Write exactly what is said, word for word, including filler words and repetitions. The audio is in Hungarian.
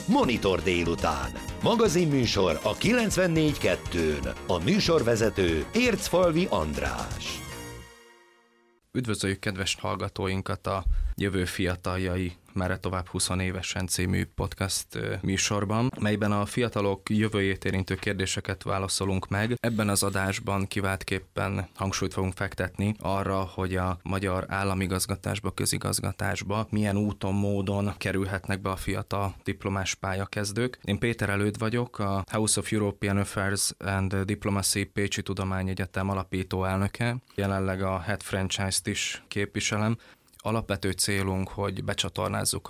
Monitor délután. Magazinműsor a kilencvennégy kettőn. A műsorvezető Ércfalvi András. Üdvözöljük kedves hallgatóinkat a Jövő fiataljai merre tovább húsz évesen című podcast műsorban, melyben a fiatalok jövőjét érintő kérdéseket válaszolunk meg. Ebben az adásban kiváltképpen hangsúlyt fogunk fektetni arra, hogy a magyar államigazgatásba, közigazgatásba milyen úton, módon kerülhetnek be a fiatal diplomás pályakezdők. Én Péter Előd vagyok, a House of European Affairs and Diplomacy Pécsi Tudományegyetem alapító elnöke. Jelenleg a Head Franchise-t is képviselem. Alapvető célunk, hogy becsatornázzuk